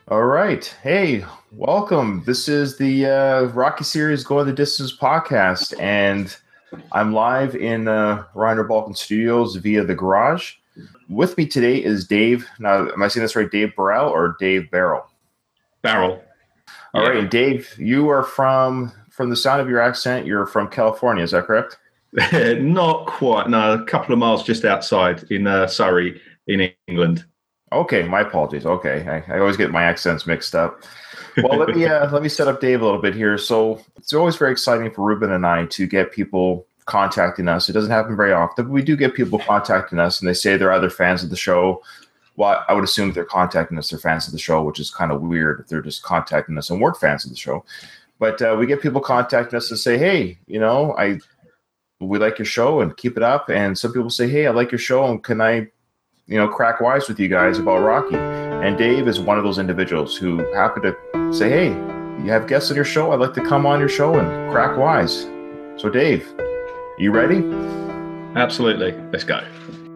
All right. Hey, welcome. This is the Rocky Series Going the Distance podcast, and I'm live in Reiner Balkan Studios via the garage. With me today is Dave. Now, am I saying this right? Dave Burrell or Dave Barrel? Barrel. All right, Yeah. and Dave, you are from the sound of your accent, you're from California. Is that correct? Not quite. No, a couple of miles just outside in Surrey, in England. Okay, my apologies. Okay, I always get my accents mixed up. Well, let me set up Dave a little bit here. So it's always very exciting for Ruben and I to get people contacting us. It doesn't happen very often, but we do get people contacting us, and they say they're either fans of the show. Well, I would assume if they're contacting us, they're fans of the show, which is kind of weird if they're just contacting us and weren't fans of the show. But we get people contacting us and say, "Hey, we like your show and keep it up." And some people say, "Hey, I like your show, and can I crack wise with you guys about Rocky?" And Dave is one of those individuals who happen to say, "Hey, you have guests on your show. I'd like to come on your show and crack wise." So, Dave, you ready? Absolutely. Let's go.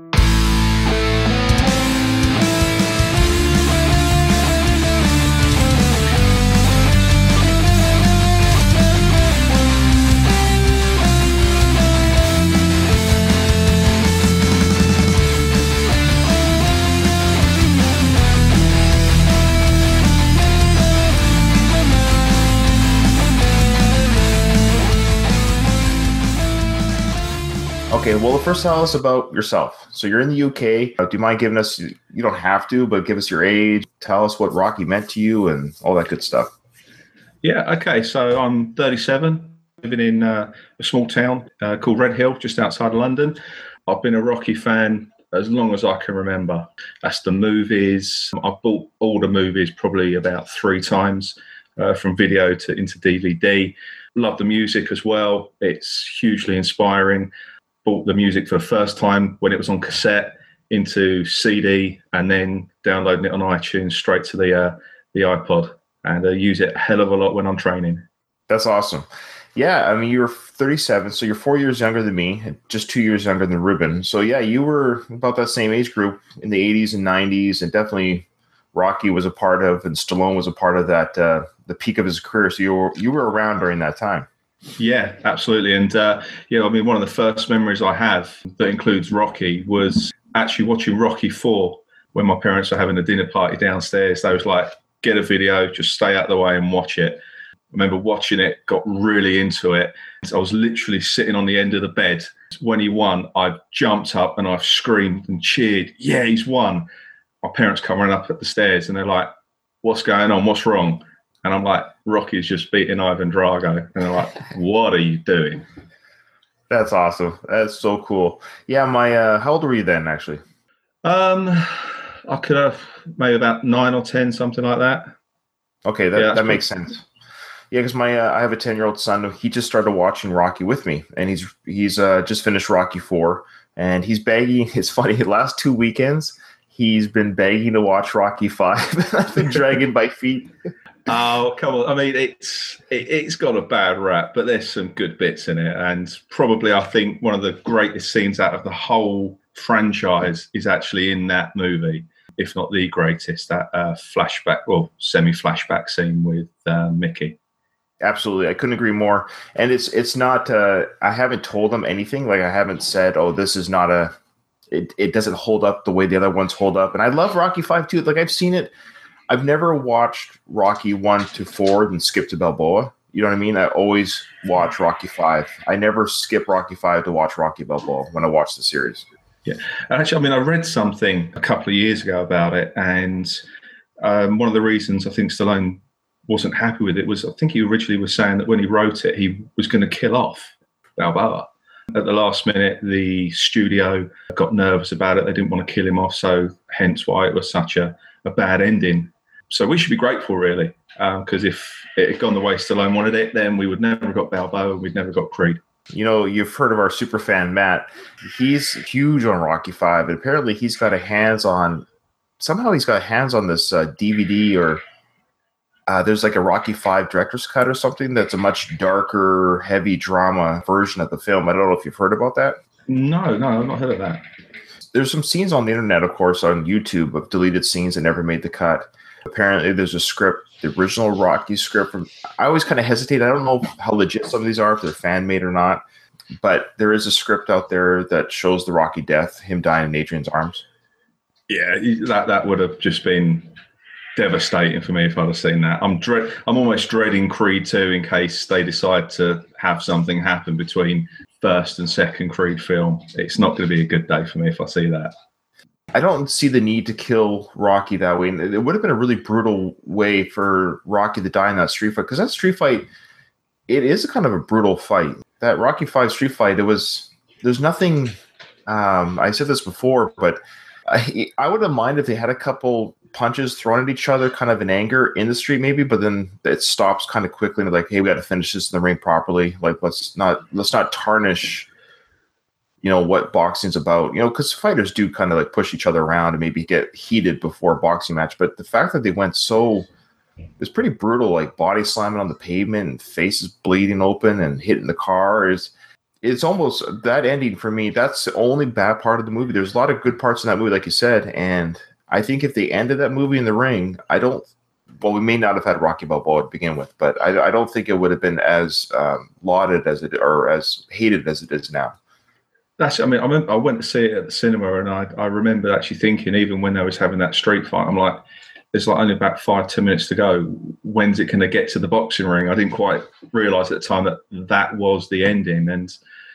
Okay, well, first tell us about yourself. So you're in the UK. Do you mind giving us, you don't have to, but give us your age. Tell us what Rocky meant to you and all that good stuff. Yeah. Okay. So I'm 37, living in a small town called Redhill, just outside of London. I've been a Rocky fan as long as I can remember. That's the movies. I've bought all the movies probably about 3 times, from video into DVD. Love the music as well. It's hugely inspiring. Bought the music for the first time when it was on cassette into CD, and then downloading it on iTunes straight to the iPod, and use it a hell of a lot when I'm training. That's awesome. Yeah, I mean, you're 37, so you're 4 years younger than me, and just 2 years younger than Ruben. So yeah, you were about that same age group in the 80s and 90s, and definitely Rocky was a part of, and Stallone was a part of that, the peak of his career. So you were around during that time. Yeah, absolutely. And, I mean, one of the first memories I have that includes Rocky was actually watching Rocky 4 when my parents were having a dinner party downstairs. They was like, get a video, just stay out of the way and watch it. I remember watching it, got really into it. I was literally sitting on the end of the bed. When he won, I jumped up and I screamed and cheered, yeah, he's won. My parents come running up at the stairs and they're like, what's going on? What's wrong? And I'm like, Rocky's just beating Ivan Drago. And they're like, what are you doing? That's awesome. That's so cool. Yeah, how old were you then, actually? I could have maybe about 9 or 10, something like that. Okay, that makes sense. Yeah, because I have a 10-year-old son. He just started watching Rocky with me, and he's just finished Rocky 4, and he's begging. It's funny. The last 2 weekends, he's been begging to watch Rocky 5. I've been dragging my feet. Oh, come on. I mean, it's got a bad rap, but there's some good bits in it. And probably, I think, one of the greatest scenes out of the whole franchise is actually in that movie, if not the greatest, that semi-flashback scene with Mickey. Absolutely. I couldn't agree more. And it's not, I haven't told them anything. Like, I haven't said, oh, this is not it doesn't hold up the way the other ones hold up. And I love Rocky 5 too. Like, I've seen it. I've never watched Rocky 1 to 4 and skip to Balboa. You know what I mean? I always watch Rocky 5. I never skip Rocky 5 to watch Rocky Balboa when I watch the series. Yeah. Actually, I mean, I read something a couple of years ago about it, and one of the reasons I think Stallone wasn't happy with it was, I think he originally was saying that when he wrote it, he was going to kill off Balboa. At the last minute, the studio got nervous about it. They didn't want to kill him off, so hence why it was such a bad ending. So we should be grateful, really, because if it had gone the way Stallone wanted it, then we would never have got Balboa, we'd never got Creed. You know, you've heard of our super fan, Matt. He's huge on Rocky 5, and apparently he's got hands on this DVD, or there's like a Rocky 5 director's cut or something that's a much darker, heavy drama version of the film. I don't know if you've heard about that. No, I've not heard of that. There's some scenes on the internet, of course, on YouTube of deleted scenes that never made the cut. Apparently, there's a script, the original Rocky script from. I always kind of hesitate. I don't know how legit some of these are, if they're fan made or not. But there is a script out there that shows the Rocky death, him dying in Adrian's arms. Yeah, that would have just been devastating for me if I'd have seen that. I'm almost dreading Creed 2 in case they decide to have something happen between first and second Creed film. It's not going to be a good day for me if I see that. I don't see the need to kill Rocky that way. And it would have been a really brutal way for Rocky to die in that street fight, because that street fight, it is a kind of a brutal fight. That Rocky 5 street fight, there's nothing, I said this before, but I wouldn't mind if they had a couple punches thrown at each other kind of in anger in the street maybe, but then it stops kind of quickly and they're like, hey, we got to finish this in the ring properly. Like, let's not tarnish, what boxing's about, because fighters do kind of like push each other around and maybe get heated before a boxing match. But the fact that they went it's pretty brutal, like body slamming on the pavement and faces bleeding open and hitting the car it's almost that ending for me. That's the only bad part of the movie. There's a lot of good parts in that movie, like you said. And I think if they ended that movie in the ring, we may not have had Rocky Balboa to begin with, but I don't think it would have been as lauded as or as hated as it is now. I went to see it at the cinema, and I remember actually thinking, even when they was having that street fight, I'm like, there's like only about 5-10 minutes to go. When's it going to get to the boxing ring? I didn't quite realise at the time that was the ending. And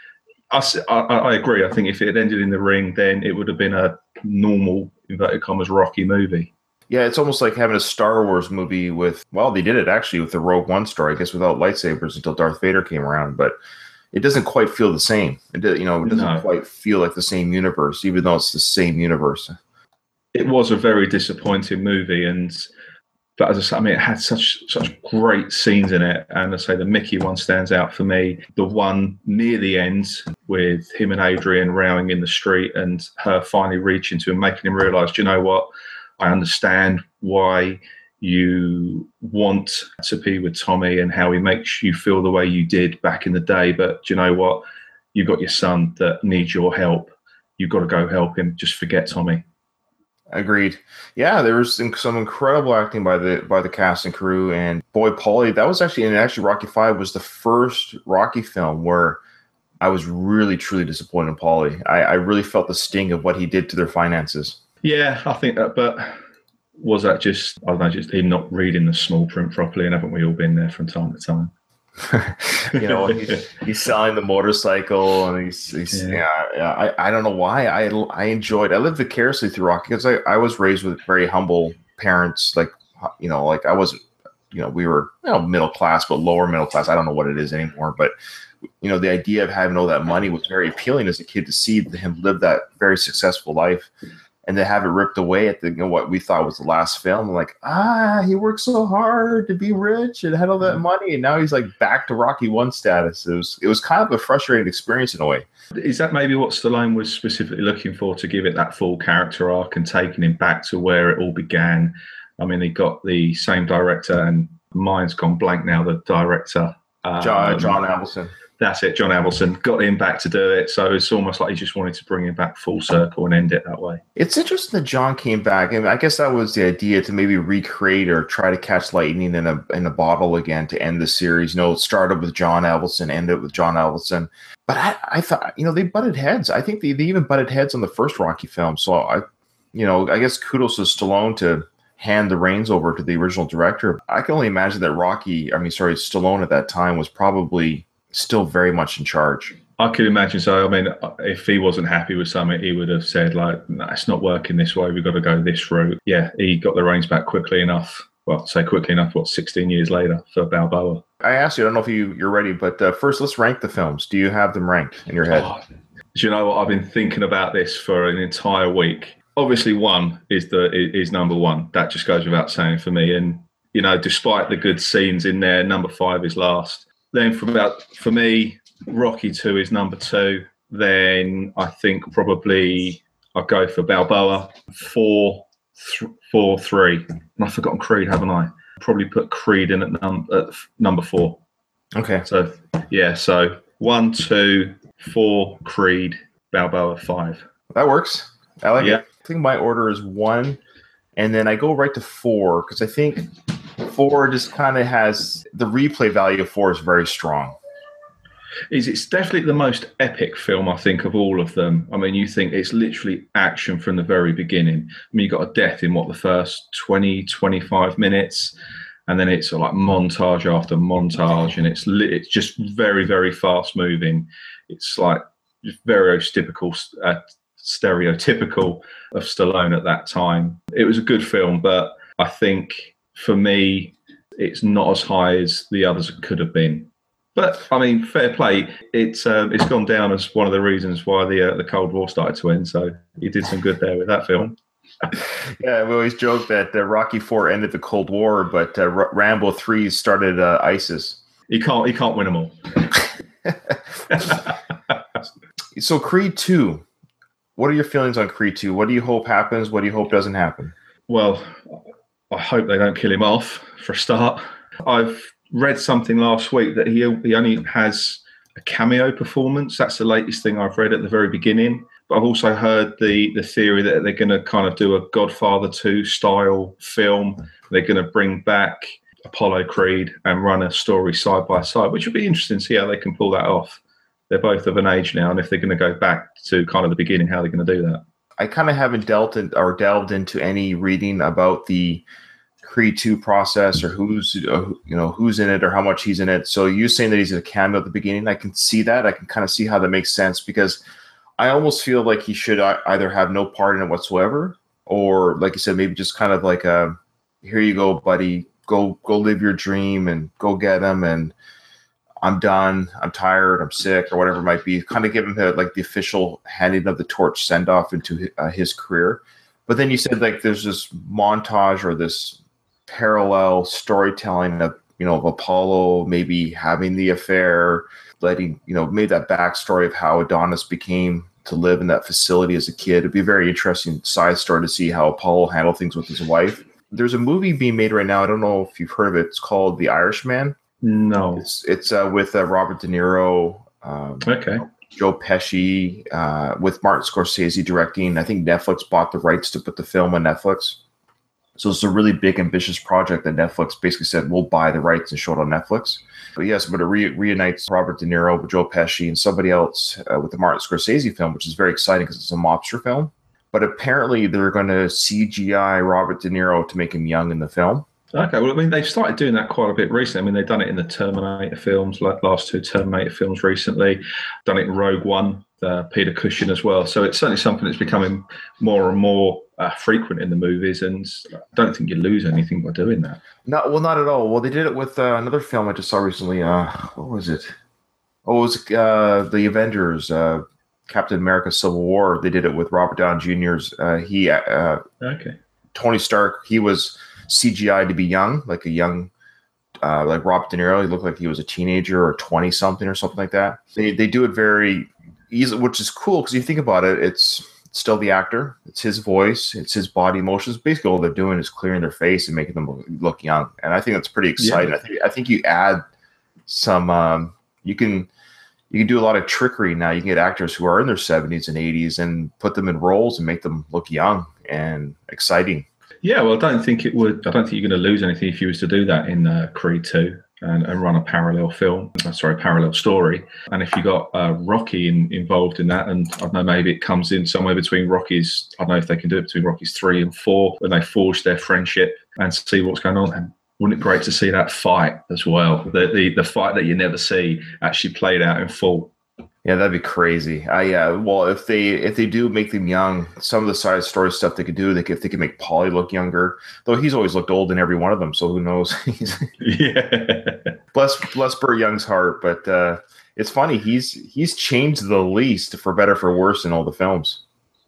I agree. I think if it had ended in the ring, then it would have been a normal, inverted commas, Rocky movie. Yeah, it's almost like having a Star Wars movie they did it actually with the Rogue One story, I guess, without lightsabers until Darth Vader came around. But it doesn't quite feel the same. It doesn't quite feel like the same universe, even though it's the same universe. It was a very disappointing movie, but as I say, it had such great scenes in it. And I say the Mickey one stands out for me. The one near the end with him and Adrian rowing in the street and her finally reaching to him, making him realise, do you know what? I understand why you want to be with Tommy and how he makes you feel the way you did back in the day. But do you know what? You've got your son that needs your help. You've got to go help him. Just forget Tommy. Agreed. Yeah, there was some incredible acting by the cast and crew. And boy, Paulie, that was actually Rocky 5 was the first Rocky film where I was really, truly disappointed in Paulie. I really felt the sting of what he did to their finances. Yeah, I think that, but was that just him not reading the small print properly? And haven't we all been there from time to time? He's selling the motorcycle, and he's I don't know why I enjoyed. I lived vicariously through Rocky because I was raised with very humble parents. Like I wasn't, we were middle class, but lower middle class. I don't know what it is anymore, but the idea of having all that money was very appealing as a kid to see him live that very successful life. And to have it ripped away at what we thought was the last film, like, he worked so hard to be rich and had all that money, and now he's like back to Rocky 1 status. It was kind of a frustrating experience in a way. Is that maybe what Stallone was specifically looking for, to give it that full character arc and taking him back to where it all began? I mean, he got the same director, and mine's gone blank now. The director, John Avildsen. That's it, John Avildsen. Got him back to do it. So it's almost like he just wanted to bring him back full circle and end it that way. It's interesting that John came back. I guess that was the idea, to maybe recreate or try to catch lightning in a bottle again to end the series. It started with John Avildsen, ended with John Avildsen. But I thought, they butted heads. I think they even butted heads on the first Rocky film. So I guess kudos to Stallone to hand the reins over to the original director. I can only imagine that Stallone at that time was probably still very much in charge. I could imagine so. I mean, if he wasn't happy with something, he would have said, like, no, it's not working this way. We've got to go this route. Yeah, he got the reins back quickly enough. Well, say quickly enough, 16 years later for Balboa. I asked you, I don't know if you're ready, but first let's rank the films. Do you have them ranked in your head? Do you know what? I've been thinking about this for an entire week. Obviously, 1 is number 1. That just goes without saying for me. And, despite the good scenes in there, number 5 is last. Then for me, Rocky 2 is number 2. Then I think probably I'll go for Balboa 4, 3. And I've forgotten Creed, haven't I? Probably put Creed in at number 4. Okay. So 1, 2, 4, Creed, Balboa 5. That works. I like it. I think my order is 1, And then I go right to 4 because I think 4 just kind of has the replay value of 4 is very strong. It's definitely the most epic film, I think, of all of them. I mean, you think it's literally action from the very beginning. I mean, you got a death in the first 20, 25 minutes, and then it's like montage after montage, and it's just very, very fast moving. It's like very stereotypical of Stallone at that time. It was a good film, but I think for me, it's not as high as the others could have been. But I mean, fair play. It's gone down as one of the reasons why the Cold War started to end. So he did some good there with that film. Yeah, we always joke that Rocky IV ended the Cold War, but Rambo 3 started ISIS. He can't win them all. So Creed 2. What are your feelings on Creed 2? What do you hope happens? What do you hope doesn't happen? Well, I hope they don't kill him off for a start. I've read something last week that he only has a cameo performance. That's the latest thing I've read at the very beginning. But I've also heard the theory that they're going to kind of do a Godfather 2 style film. They're going to bring back Apollo Creed and run a story side by side, which would be interesting to see how they can pull that off. They're both of an age now, and if they're going to go back to kind of the beginning, how they're going to do that. I kind of haven't delved into any reading about the Creed 2 process or who's in it or how much he's in it. So you saying that he's in a cameo at the beginning, I can see that. I can kind of see how that makes sense because I almost feel like he should either have no part in it whatsoever, or like you said, maybe just kind of like here you go, buddy, go live your dream and go get him. And I'm done. I'm tired. I'm sick or whatever it might be. Kind of give him the official handing of the torch send off into his career. But then you said like there's this montage or this parallel storytelling of Apollo maybe having the affair, letting maybe that backstory of how Adonis became to live in that facility as a kid. It'd be a very interesting side story to see how Apollo handled things with his wife. There's a movie being made right now. I don't know if you've heard of it. It's called The Irishman. No, it's with Robert De Niro. Okay. Joe Pesci, with Martin Scorsese directing. I think Netflix bought the rights to put the film on Netflix. So it's a really big, ambitious project that Netflix basically said, we'll buy the rights and show it on Netflix. But yes, but it reunites Robert De Niro with Joe Pesci and somebody else with the Martin Scorsese film, which is very exciting because it's a mobster film. But apparently they're going to CGI Robert De Niro to make him young in the film. Okay, well, I mean, they've started doing that quite a bit recently. I mean, they've done it in the Terminator films, like last 2 Terminator films recently. Done it in Rogue One, Peter Cushing as well. So it's certainly something that's becoming more and more frequent in the movies, and I don't think you lose anything by doing that. No, well, not at all. Well, they did it with another film I just saw recently. What was it? Oh, it was the Avengers, Captain America: Civil War. They did it with Robert Downey Jr.'s. Okay. Tony Stark. He was CGI to be young, like a young, like Robert De Niro. He looked like he was a teenager or 20 something or something like that. They do it very easy, which is cool because you think about it, it's still the actor, it's his voice, it's his body motions. Basically, all they're doing is clearing their face and making them look young. And I think that's pretty exciting. Yeah. I think you add some. You can do a lot of trickery now. You can get actors who are in their 70s and 80s and put them in roles and make them look young and exciting. Yeah, well, I don't think you're going to lose anything if you was to do that in Creed 2 and run a parallel story. And if you got Rocky involved in that, and I don't know, maybe it comes in somewhere between Rocky's, I don't know if they can do it between Rocky's 3 and 4 when they forge their friendship and see what's going on. And wouldn't it be great to see that fight as well? The fight that you never see actually played out in full. Yeah, that'd be crazy. Well, if they do make them young, some of the side story stuff they could do, if they could make Paulie look younger, though he's always looked old in every one of them, so who knows? Yeah. Bless Burt Young's heart, but it's funny, he's changed the least for better for worse in all the films.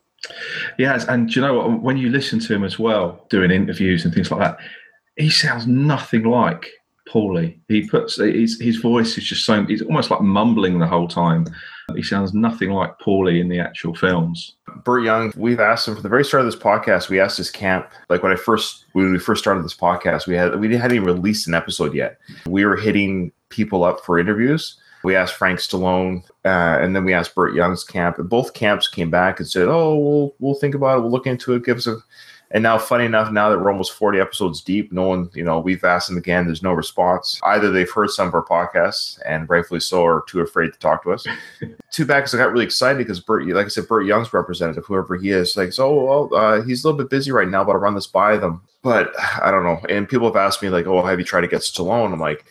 Yes, and you know what? When you listen to him as well, doing interviews and things like that, he sounds nothing like Paulie. He puts his voice is just so, he's almost like mumbling the whole time. He sounds nothing like Paulie in the actual films. Burt Young, we've asked him from the very start of this podcast. We asked his camp, like when we first started this podcast, we hadn't even released an episode yet. We were hitting people up for interviews. We asked Frank Stallone, and then we asked Burt Young's camp. And both camps came back and said, "Oh, we'll think about it. We'll look into it. Give us a." And now, funny enough, now that we're almost 40 episodes deep, no one, we've asked them again. There's no response. Either they've heard some of our podcasts and rightfully so, or too afraid to talk to us. Too bad, because I got really excited because Burt, like I said, Burt Young's representative, whoever he is, like, he's a little bit busy right now, but I'll run this by them. But I don't know. And people have asked me like, oh, have you tried to get Stallone? I'm like,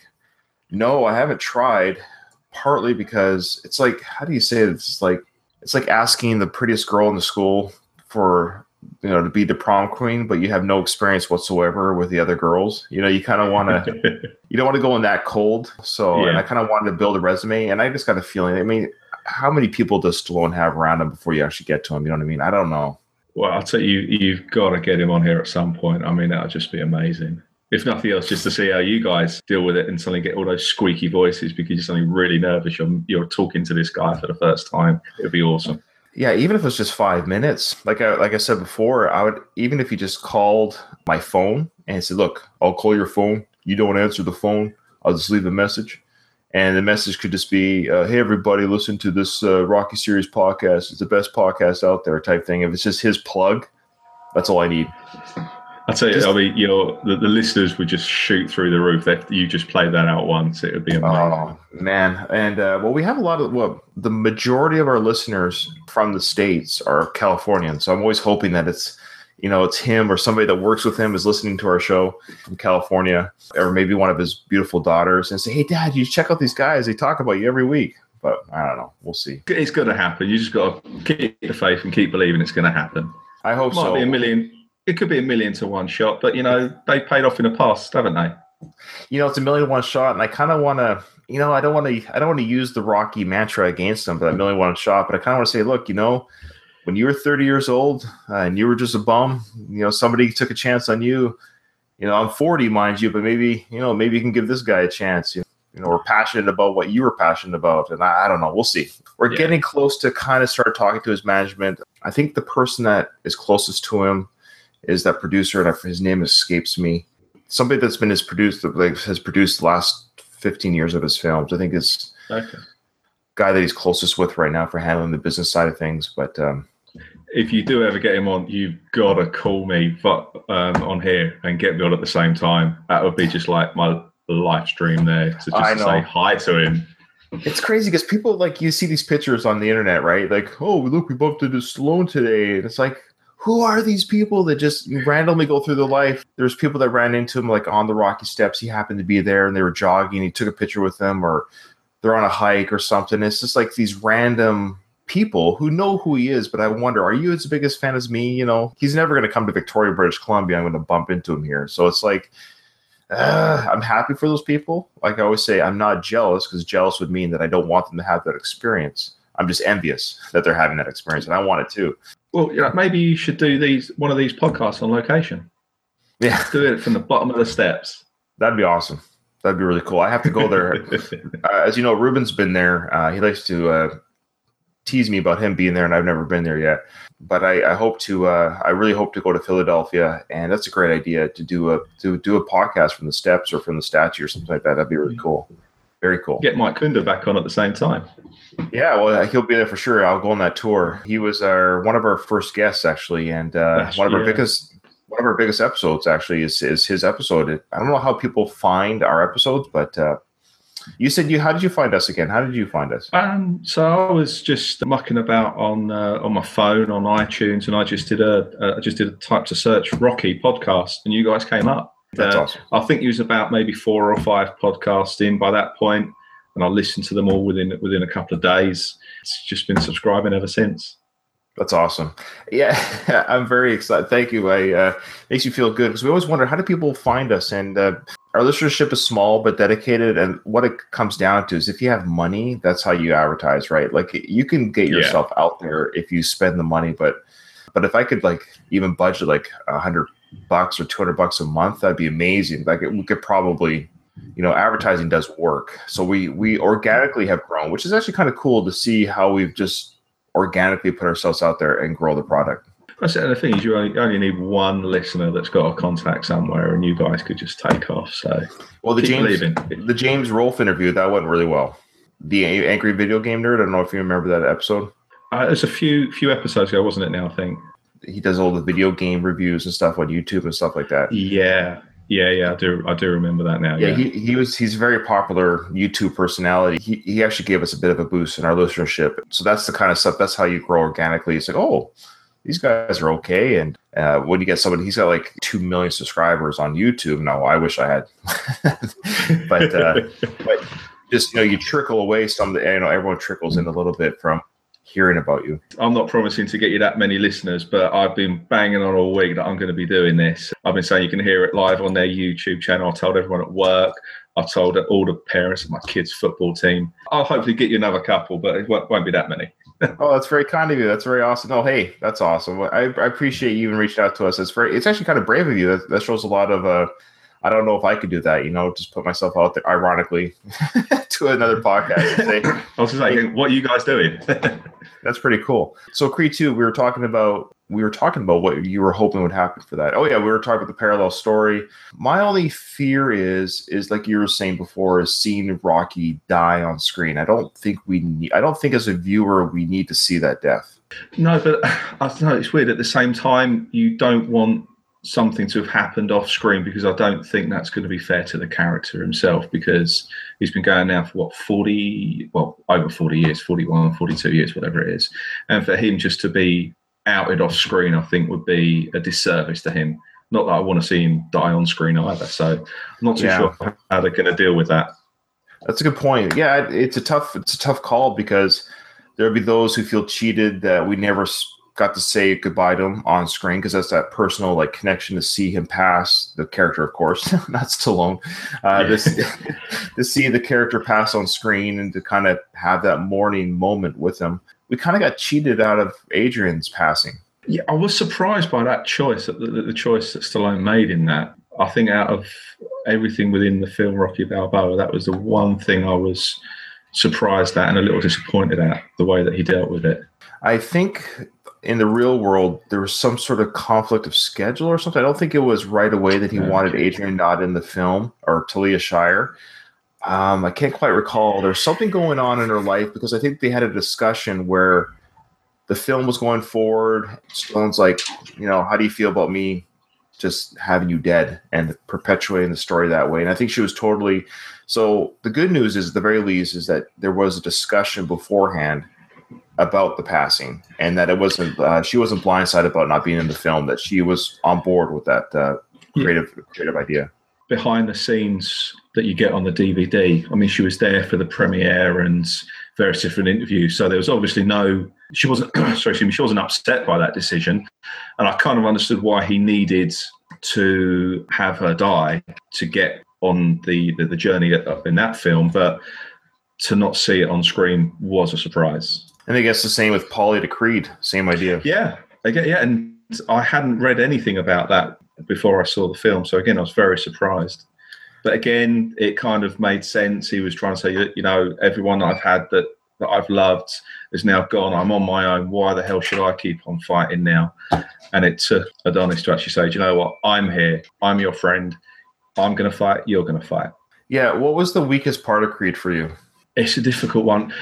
no, I haven't tried. Partly because it's like, how do you say it? It's like asking the prettiest girl in the school for, to be the prom queen, but you have no experience whatsoever with the other girls. You kind of want to, you don't want to go in that cold. So, yeah. And I kind of wanted to build a resume, and I just got a feeling, I mean, how many people does Stallone have around him before you actually get to him? You know what I mean? I don't know. Well, I'll tell you, you've got to get him on here at some point. I mean, that would just be amazing. If nothing else, just to see how you guys deal with it and suddenly get all those squeaky voices because you're suddenly really nervous. You're talking to this guy for the first time. It would be awesome. Yeah, even if it's just 5 minutes, like I said before, I would, even if you just called my phone and said, look, I'll call your phone. You don't answer the phone. I'll just leave a message. And the message could just be, hey, everybody, listen to this Rocky Series podcast. It's the best podcast out there type thing. If it's just his plug, that's all I need. I'll tell you, the listeners would just shoot through the roof. If you just played that out once, it would be amazing. Oh, man. And, we have a lot of, the majority of our listeners from the States are Californian. So I'm always hoping that it's him or somebody that works with him is listening to our show from California, or maybe one of his beautiful daughters, and say, hey, Dad, you check out these guys. They talk about you every week. But I don't know. We'll see. It's going to happen. You just got to keep the faith and keep believing it's going to happen. I hope so. It could be 1,000,000 to 1 shot, but they paid off in the past, haven't they? It's 1,000,000 to 1 shot, and I kind of want to, I don't want to use the Rocky mantra against them for that 1,000,000 to 1 shot, but I kind of want to say, look, when you were 30 years old and you were just a bum, somebody took a chance on you. I'm 40, mind you, but maybe you can give this guy a chance. We're passionate about what you were passionate about, and I don't know. We'll see. We're getting close to kind of start talking to his management. I think the person that is closest to him is that producer, and his name escapes me. Somebody that's been has produced the last 15 years of his films. I think it's guy that he's closest with right now for handling the business side of things. But if you do ever get him on, you've got to call me on here and get me on at the same time. That would be just like my live stream there to say hi to him. It's crazy because people, like, you see these pictures on the internet, right? Like, oh, look, we bumped into Stallone today. And it's like, who are these people that just randomly go through their life? There's people that ran into him like on the Rocky steps. He happened to be there and they were jogging. He took a picture with them, or they're on a hike or something. It's just like these random people who know who he is. But I wonder, are you as big a fan as me? He's never going to come to Victoria, British Columbia. I'm going to bump into him here. So it's like, I'm happy for those people. Like I always say, I'm not jealous, because jealous would mean that I don't want them to have that experience. I'm just envious that they're having that experience, and I want it too. Well, maybe you should do one of these podcasts on location. Yeah. Do it from the bottom of the steps. That'd be awesome. That'd be really cool. I have to go there. As you know, Ruben's been there. He likes to tease me about him being there, and I've never been there yet. But I really hope to go to Philadelphia, and that's a great idea to do a podcast from the steps or from the statue or something like that. That'd be really cool. Very cool. Get Mike Kunda back on at the same time. Yeah, well, he'll be there for sure. I'll go on that tour. He was one of our first guests, actually, and one of our biggest episodes actually is his episode. I don't know how people find our episodes, but you said how did you find us again? How did you find us? So I was just mucking about on my phone on iTunes, and I just did a type to search Rocky podcast, and you guys came up. That's awesome. I think you was about maybe 4 or 5 podcasts in by that point, and I listened to them all within a couple of days. It's just been subscribing ever since. That's awesome. Yeah, I'm very excited. Thank you. Makes you feel good, because we always wonder, how do people find us? And our listenership is small but dedicated. And what it comes down to is, if you have money, that's how you advertise, right? Like, you can get yourself out there if you spend the money. But if I could even budget $100 or $200 a month, that'd be amazing. We could probably, advertising does work. So we organically have grown, which is actually kind of cool to see how we've just organically put ourselves out there and grow the product. And the thing is, you only need one listener that's got a contact somewhere, and you guys could just take off. So, well, the James Rolfe interview, that went really well. The Angry Video Game Nerd. I don't know if you remember that episode. It was a few episodes ago, wasn't it? Now I think he does all the video game reviews and stuff on YouTube and stuff like that. Yeah. I do remember that now. Yeah, he's a very popular YouTube personality. He actually gave us a bit of a boost in our listenership. So that's the kind of stuff. That's how you grow organically. It's like, oh, these guys are okay. And when you get somebody, he's got like 2 million subscribers on YouTube. No, I wish I had. but just, you trickle away some of the, everyone trickles in a little bit from hearing about you. I'm not promising to get you that many listeners, but I've been banging on all week that I'm going to be doing this. I've been saying you can hear it live on their YouTube channel. I told everyone at work. I've told all the parents of my kids' football team. I'll hopefully get you another couple, but it won't be that many. Oh, that's very kind of you. That's very awesome. Oh, hey, that's awesome. I appreciate you even reaching out to us. It's actually kind of brave of you. That shows a lot of, I don't know if I could do that, just put myself out there, ironically, to another podcast. And say, I was just like, hey, what are you guys doing? That's pretty cool. So Creed 2, we were talking about what you were hoping would happen for that. Oh yeah, we were talking about the parallel story. My only fear is like you were saying before, is seeing Rocky die on screen. I don't think as a viewer we need to see that death. No, but I don't know, it's weird. At the same time, you don't want something to have happened off screen, because I don't think that's going to be fair to the character himself, because he's been going now for over 40 years, 41, 42 years, whatever it is. And for him just to be outed off screen, I think would be a disservice to him. Not that I want to see him die on screen either. So I'm not too sure how they're going to deal with that. That's a good point. Yeah, it's a tough call, because there'll be those who feel cheated that we never got to say goodbye to him on screen, because that's that personal connection to see him pass, the character, of course, not Stallone, to see the character pass on screen and to kind of have that mourning moment with him. We kind of got cheated out of Adrian's passing. Yeah, I was surprised by that choice, the choice that Stallone made in that. I think out of everything within the film Rocky Balboa, that was the one thing I was surprised at and a little disappointed at, the way that he dealt with it. I think in the real world, there was some sort of conflict of schedule or something. I don't think it was right away that he wanted Adrian not in the film, or Talia Shire. I can't quite recall. There's something going on in her life, because I think they had a discussion where the film was going forward. Stallone's like, how do you feel about me just having you dead and perpetuating the story that way? And I think she was totally. So the good news is, at the very least, is that there was a discussion beforehand about the passing, and that it wasn't she wasn't blindsided about not being in the film, that she was on board with that creative idea. Behind the scenes that you get on the DVD, I mean, she was there for the premiere and various different interviews, so there was obviously she wasn't she wasn't upset by that decision, and I kind of understood why he needed to have her die to get on the journey in that film, but to not see it on screen was a surprise. And I guess the same with Paulie to Creed, same idea. Yeah, and I hadn't read anything about that before I saw the film, so again, I was very surprised. But again, it kind of made sense. He was trying to say, everyone I've had that I've loved is now gone. I'm on my own. Why the hell should I keep on fighting now? And it took Adonis to actually say, you know what? I'm here. I'm your friend. I'm going to fight. You're going to fight. Yeah. What was the weakest part of Creed for you? It's a difficult one.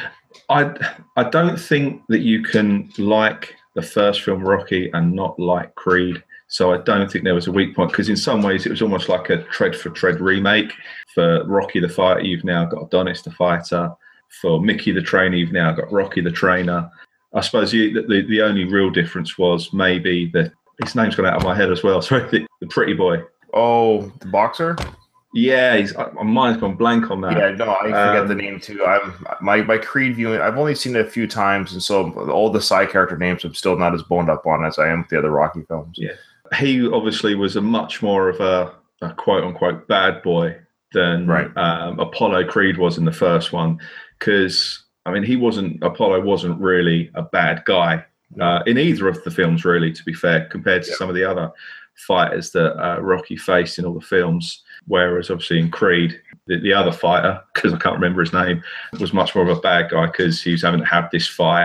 I don't think that you can like the first film, Rocky, and not like Creed. So I don't think there was a weak point, because in some ways it was almost like a tread for tread remake. For Rocky the fighter, you've now got Adonis the fighter. For Mickey the trainer, you've now got Rocky the trainer. I suppose the only real difference was maybe his name's gone out of my head as well. Sorry, the pretty boy. Oh, the boxer? Yeah, my mind's gone blank on that. Yeah, no, I forget the name too. My Creed viewing, I've only seen it a few times, and so all the side character names I'm still not as boned up on as I am with the other Rocky films. Yeah, he obviously was a much more of a quote unquote bad boy than Apollo Creed was in the first one, because Apollo wasn't really a bad guy in either of the films, really, to be fair, compared to some of the other fighters that Rocky faced in all the films. Whereas obviously in Creed, the other fighter, because I can't remember his name, was much more of a bad guy, because he was having to have this fight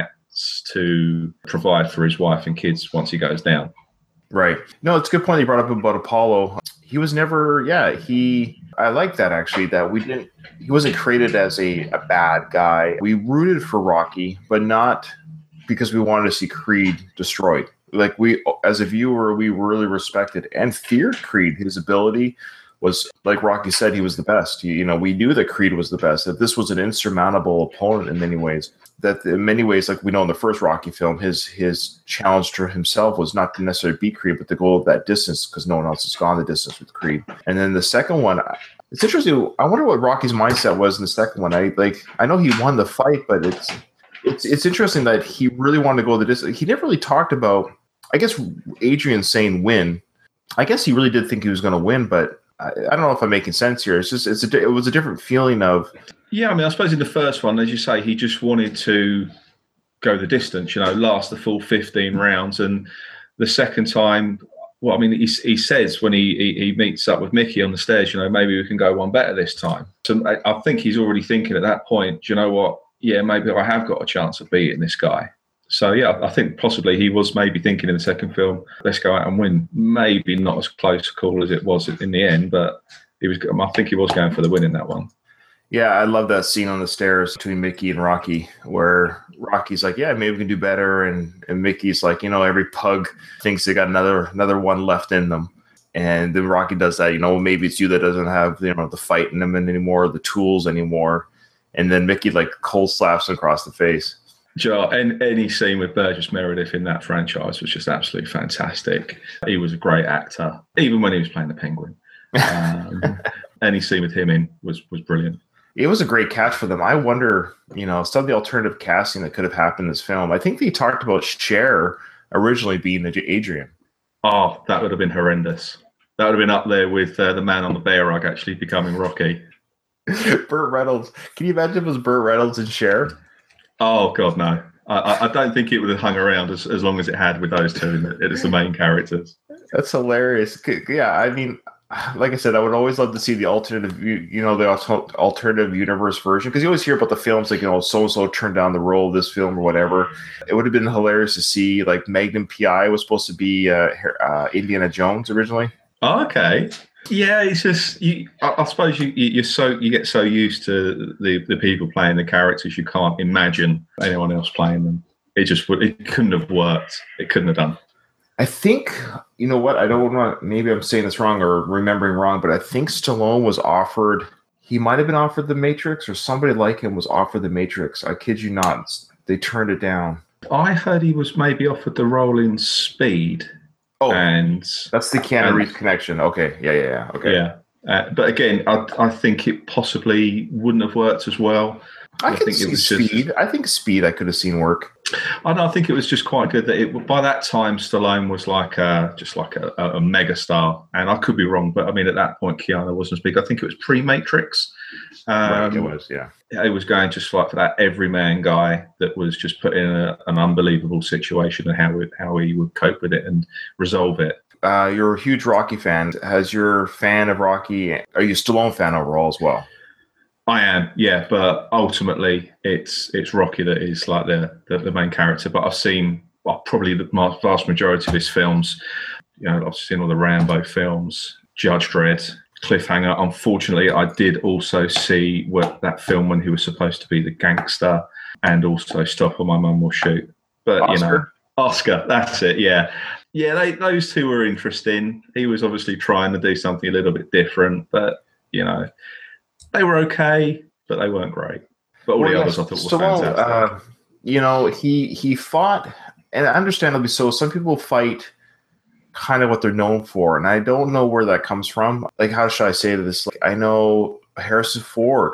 to provide for his wife and kids once he goes down. Right. No, it's a good point you brought up about Apollo. He was never, I like that actually, that he wasn't created as a bad guy. We rooted for Rocky, but not because we wanted to see Creed destroyed. Like we, as a viewer, we really respected and feared Creed. His ability was, like Rocky said, he was the best. We knew that Creed was the best, that this was an insurmountable opponent in many ways. That in many ways, like we know in the first Rocky film, his challenge to himself was not to necessarily beat Creed, but to go that distance because no one else has gone the distance with Creed. And then the second one, it's interesting. I wonder what Rocky's mindset was in the second one. I know he won the fight, but it's interesting that he really wanted to go the distance. He never really talked about, I guess, Adrian saying win. I guess he really did think he was going to win, but I don't know if I'm making sense here. It's just it was a different feeling of. Yeah, I mean, I suppose in the first one, as you say, he just wanted to go the distance, last the full 15 rounds. And the second time, well, I mean, he says when he meets up with Mickey on the stairs, maybe we can go one better this time. So I think he's already thinking at that point, do you know what? Yeah, maybe I have got a chance of beating this guy. So, yeah, I think possibly he was maybe thinking in the second film, let's go out and win. Maybe not as close a call as it was in the end, but I think he was going for the win in that one. Yeah, I love that scene on the stairs between Mickey and Rocky, where Rocky's like, yeah, maybe we can do better. And Mickey's like, every pug thinks they got another one left in them. And then Rocky does that, maybe it's you that doesn't have, the fight in them anymore, the tools anymore. And then Mickey like cold slaps him across the face. Sure, and any scene with Burgess Meredith in that franchise was just absolutely fantastic. He was a great actor, even when he was playing the Penguin. Any scene with him in was brilliant. It was a great catch for them. I wonder, some of the alternative casting that could have happened in this film. I think they talked about Cher originally being Adrian. Oh, that would have been horrendous. That would have been up there with the man on the bear rug actually becoming Rocky. Burt Reynolds. Can you imagine if it was Burt Reynolds and Cher? Oh, God, no. I don't think it would have hung around as long as it had with those two as the main characters. That's hilarious. Yeah, I mean, like I said, I would always love to see the alternative, the alternative universe version, because you always hear about the films like, so-and-so turned down the role of this film or whatever. It would have been hilarious to see, like, Magnum P.I. was supposed to be Indiana Jones originally. Oh, okay. Yeah, it's just I suppose you get so used to the people playing the characters, you can't imagine anyone else playing them. It couldn't have worked. It couldn't have done. I think, you know what? I don't want. Maybe I'm saying this wrong or remembering wrong, but I think Stallone was offered. He might have been offered The Matrix, or somebody like him was offered The Matrix. I kid you not. They turned it down. I heard he was maybe offered the role in Speed. Oh, and that's the Keanu Reeves connection. Okay, yeah. Okay, yeah. But again, I think it possibly wouldn't have worked as well. I think see Speed. I think Speed I could have seen work. I think it was just quite good that by that time Stallone was just like a mega star, and I could be wrong, but I mean at that point Keanu wasn't as big. I think it was pre-Matrix. Right, it was, yeah. It was going just like for that everyman guy that was just put in an unbelievable situation and how he would cope with it and resolve it. You're a huge Rocky fan. Has your fan of Rocky? Are you a Stallone fan overall as well? I am, yeah, but ultimately it's Rocky that is like the main character. But I've seen probably the vast majority of his films. I've seen all the Rambo films, Judge Dredd, Cliffhanger. Unfortunately, I did also see that film when he was supposed to be the gangster, and also Stop or My Mum Will Shoot. But Oscar? Oscar, that's it, yeah. Yeah, those two were interesting. He was obviously trying to do something a little bit different, but they were okay, but they weren't great. But all the others I thought were fantastic. He fought, and understandably so, some people fight kind of what they're known for, and I don't know where that comes from. Like, how should I say this? Like, I know Harrison Ford,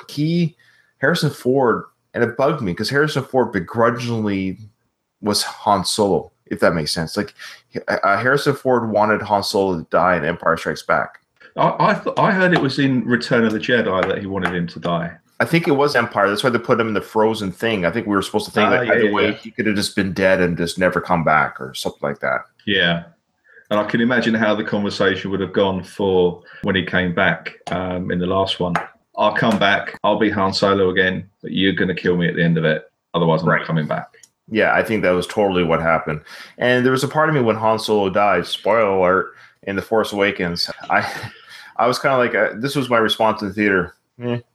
and it bugged me because Harrison Ford begrudgingly was Han Solo, if that makes sense. Like, Harrison Ford wanted Han Solo to die in Empire Strikes Back. I heard it was in Return of the Jedi that he wanted him to die. I think it was Empire. That's why they put him in the frozen thing. I think we were supposed to think that either way he could have just been dead and just never come back or something like that. Yeah. And I can imagine how the conversation would have gone for when he came back in the last one. I'll come back. I'll be Han Solo again, but you're going to kill me at the end of it. Otherwise, I'm not coming back. Yeah, I think that was totally what happened. And there was a part of me when Han Solo died, spoiler alert, in The Force Awakens, I was kind of like, this was my response in the theater.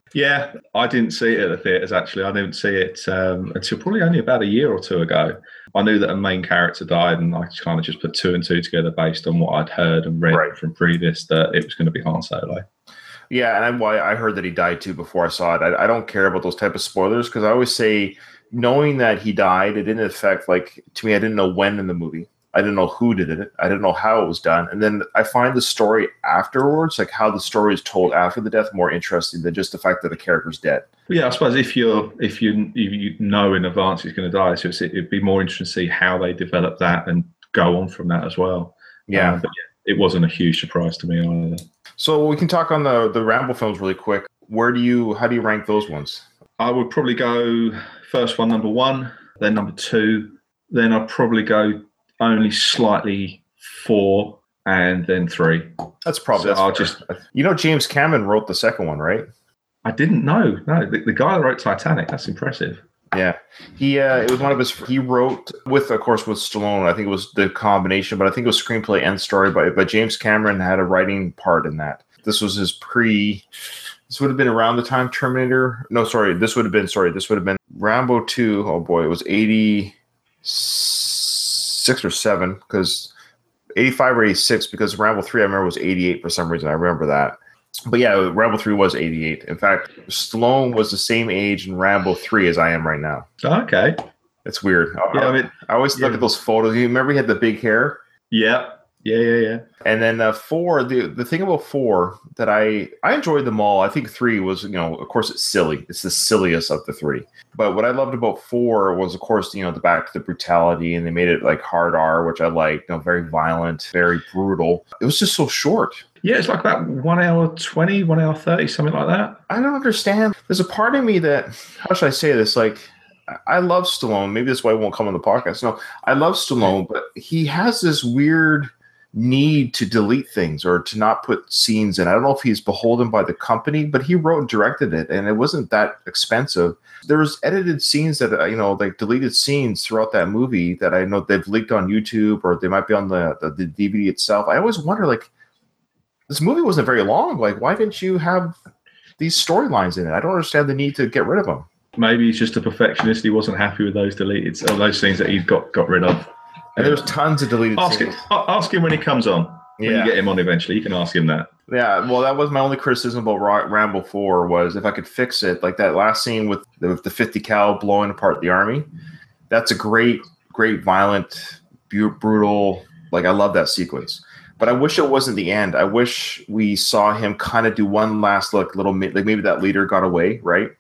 Yeah, I didn't see it at the theatres. Actually, I didn't see it until probably only about a year or two ago. I knew that a main character died, and I kind of just put two and two together based on what I'd heard and read Right. from previous that it was going to be Han Solo. Yeah, and I heard that he died too before I saw it. I don't care about those type of spoilers because I always say, knowing that he died, it didn't affect, like, to me, I didn't know when in the movie. I didn't know who did it. I didn't know how it was done. And then I find the story afterwards, like how the story is told after the death, more interesting than just the fact that the character's dead. Yeah, I suppose if you know in advance he's going to die, so it'd be more interesting to see how they develop that and go on from that as well. Yeah. But yeah, it wasn't a huge surprise to me either. So we can talk on the Rambo films really quick. How do you rank those ones? I would probably go first one, number one, then number two, then I'd probably go only slightly 4, and then 3. That's probably. James Cameron wrote the second one, right? I didn't know. No, the guy that wrote Titanic. That's impressive. Yeah, it was one of his. He wrote with Stallone. I think it was the combination, but I think it was screenplay and story. But James Cameron had a writing part in that. This was his pre. This would have been around the time Terminator. No, sorry. This would have been Rambo 2. Oh boy, it was 86 or 7 because 85 or 86 because Rambo 3 I remember was 88 for some reason. I remember that. But yeah, Rambo 3 was 88. In fact, Stallone was the same age in Rambo 3 as I am right now. Okay. It's weird. Yeah, I always look at those photos. You remember he had the big hair? Yeah. And then 4, the thing about 4 that I enjoyed them all. I think 3 was, of course it's silly. It's the silliest of the 3. But what I loved about 4 was, of course, the back to the brutality, and they made it like hard R, which I liked, very violent, very brutal. It was just so short. Yeah, it's like about 1 hour 20, 1 hour 30, something like that. I don't understand. There's a part of me that, how should I say this? Like, I love Stallone. Maybe that's why he won't come on the podcast. No, I love Stallone, but he has this weird need to delete things or to not put scenes in. I don't know if he's beholden by the company, but he wrote and directed it, and it wasn't that expensive. There was edited scenes that, like deleted scenes throughout that movie that I know they've leaked on YouTube or they might be on the DVD itself. I always wonder, like, this movie wasn't very long. Like, why didn't you have these storylines in it? I don't understand the need to get rid of them. Maybe he's just a perfectionist. He wasn't happy with those deleted, or those scenes that he got rid of. And there's tons of deleted scenes. Ask him when he comes on. When you get him on eventually, you can ask him that. Yeah, well, that was my only criticism about Rambo 4 was if I could fix it, like that last scene with the 50 cal blowing apart the army. That's a great, violent, brutal. Like, I love that sequence. But I wish it wasn't the end. I wish we saw him kind of do one last look, like maybe that leader got away, right?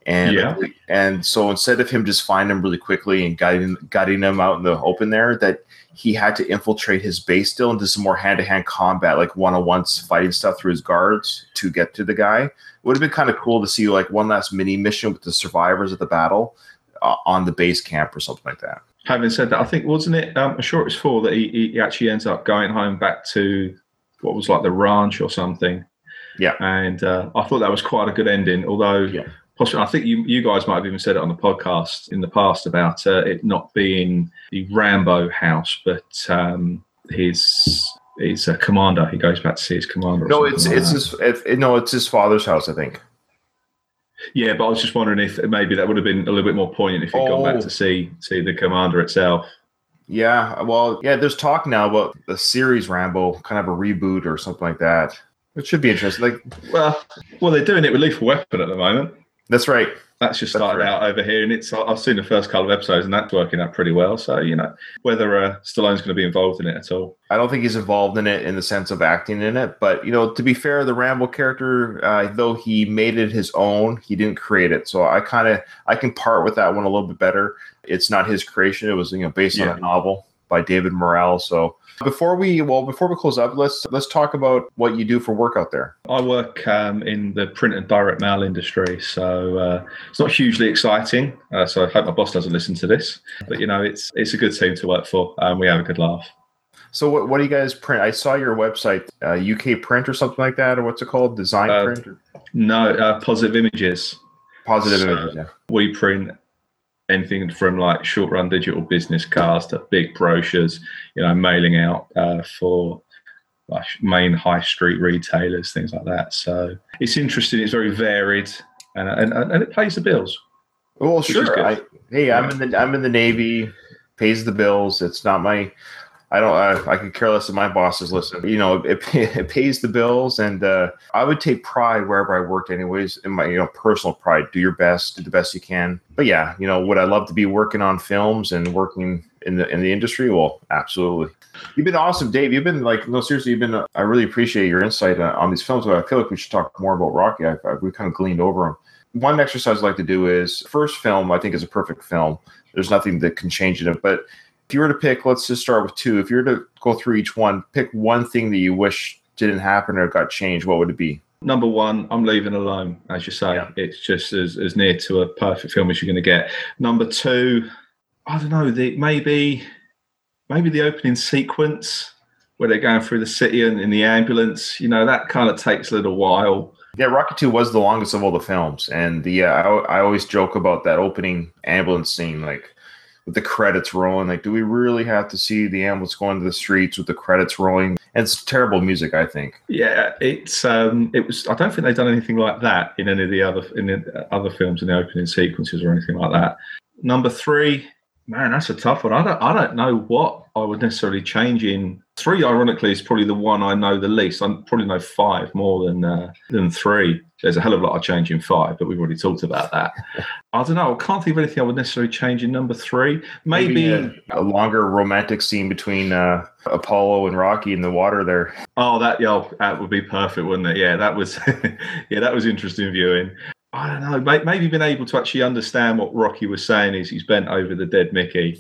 And so instead of him just finding him really quickly and guiding them out in the open there, that he had to infiltrate his base still and do some more hand-to-hand combat, like one-on-ones fighting stuff through his guards to get to the guy. It would have been kind of cool to see like one last mini mission with the survivors of the battle on the base camp or something like that. Having said that, I think, wasn't it, I'm sure it's 4 that he actually ends up going home back to what was like the ranch or something. Yeah. And I thought that was quite a good ending, although possibly, I think you guys might have even said it on the podcast in the past about it not being the Rambo house, but his commander. He goes back to see his commander. No, it's his father's house, I think. Yeah, but I was just wondering if maybe that would have been a little bit more poignant if he'd gone back to see the commander itself. Yeah, well, there's talk now about the series Rambo, kind of a reboot or something like that. It should be interesting. Like, well, they're doing it with Lethal Weapon at the moment. That's right. That's just started out over here, and I've seen the first couple of episodes, and that's working out pretty well. So, whether Stallone's going to be involved in it at all. I don't think he's involved in it in the sense of acting in it. But, to be fair, the Rambo character, though he made it his own, he didn't create it. So I can part with that one a little bit better. It's not his creation. It was, based on a novel by David Morrell. So before we close up, let's talk about what you do for work out there. I work in the print and direct mail industry, so it's not hugely exciting. So I hope my boss doesn't listen to this. But it's a good team to work for, and we have a good laugh. So what do you guys print? I saw your website, UK Print or something like that, or what's it called? Design Print? No, Positive Images. Positive Images. Yeah. We print anything from like short run digital business cards to big brochures, mailing out for like main high street retailers, things like that. So it's interesting. It's very varied. and it pays the bills. Well, sure. I'm in the Navy, pays the bills. It's not my. I could care less if my bosses listen. It pays the bills, and I would take pride wherever I worked, anyways. In my personal pride, do your best, do the best you can. But yeah, would I love to be working on films and working in the industry? Well, absolutely. You've been awesome, Dave. You've been seriously. I really appreciate your insight on these films. But I feel like we should talk more about Rocky. We kind of gleaned over them. One exercise I'd like to do is first film. I think is a perfect film. There's nothing that can change it, but if you were to pick, let's just start with two. If you were to go through each one, pick one thing that you wish didn't happen or got changed, what would it be? Number one, I'm Leaving Alone, as you say. Yeah. It's just as near to a perfect film as you're going to get. Number two, I don't know, maybe the opening sequence where they're going through the city and in the ambulance, that kind of takes a little while. Yeah, Rocky 2 was the longest of all the films. And I always joke about that opening ambulance scene, with the credits rolling. Do we really have to see the ambulance going to the streets with the credits rolling? And it's terrible music, I think. Yeah, it was. I don't think they've done anything like that in any of the other films in the opening sequences or anything like that. Number three, man, that's a tough one. I don't know what I would necessarily change in. Three, ironically, is probably the one I know the least. I probably know five more than three. There's a hell of a lot I change in five, but we've already talked about that. I don't know. I can't think of anything I would necessarily change in number three. Maybe a longer romantic scene between Apollo and Rocky in the water there. Oh, that would be perfect, wouldn't it? Yeah, that was that was interesting viewing. I don't know. Maybe being able to actually understand what Rocky was saying is he's bent over the dead Mickey.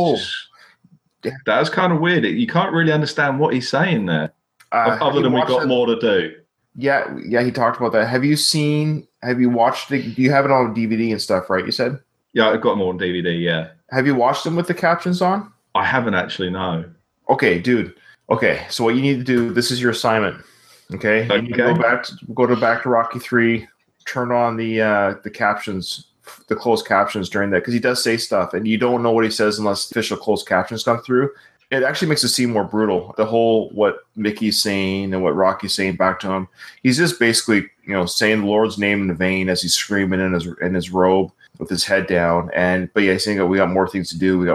That was kind of weird. You can't really understand what he's saying there, other than we've got more to do. Yeah, he talked about that. Have you watched it? Do you have it on DVD and stuff, right? You said? Yeah, I've got them all on DVD, yeah. Have you watched them with the captions on? I haven't actually, no. Okay, dude. Okay, so what you need to do, this is your assignment. Okay? You need to go back to Rocky 3, turn on the captions, the closed captions during that, because he does say stuff, and you don't know what he says unless official closed captions come through. It actually makes it seem more brutal. The whole what Mickey's saying and what Rocky's saying back to him. He's just basically, saying the Lord's name in vain as he's screaming in his robe with his head down. But he's saying that we got more things to do.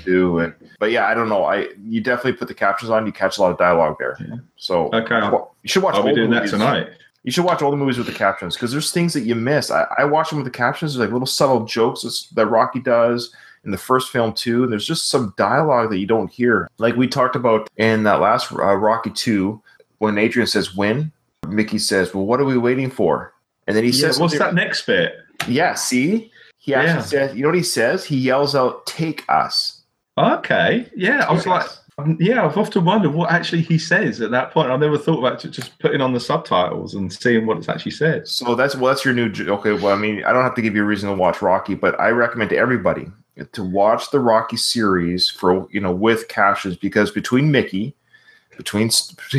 But I don't know. You definitely put the captions on. You catch a lot of dialogue there. Yeah. So okay, you should watch. I'll be doing that tonight. You should watch all the movies with the captions because there's things that you miss. I watch them with the captions. There's little subtle jokes that Rocky does in the first film too. And there's just some dialogue that you don't hear. Like we talked about in that last Rocky 2, when Adrian says win, Mickey says, well, what are we waiting for? And then he says, what's that next bit? Yeah, see? He actually says, you know what he says? He yells out, take us. Okay. Yeah. I was like, I've often wondered what actually he says at that point. I've never thought about just putting on the subtitles and seeing what it's actually said. So that's your new, okay. Well, I mean, I don't have to give you a reason to watch Rocky, but I recommend to everybody to watch the Rocky series with captions, because between Mickey, between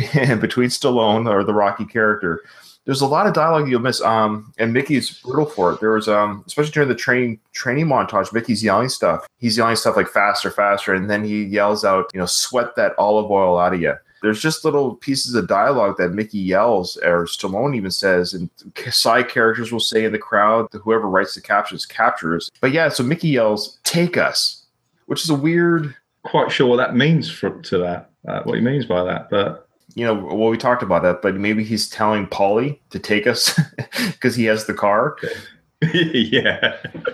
Stallone or the Rocky character, there's a lot of dialogue you'll miss. And Mickey's brutal for it. There was especially during the training montage, Mickey's yelling stuff. He's yelling stuff like faster, faster, and then he yells out, sweat that olive oil out of you. There's just little pieces of dialogue that Mickey yells, or Stallone even says, and side characters will say in the crowd, whoever writes the captions captures. But yeah, so Mickey yells, take us, which is a weird... Quite sure what that means what he means by that, but... we talked about that, but maybe he's telling Paulie to take us because he has the car. Yeah.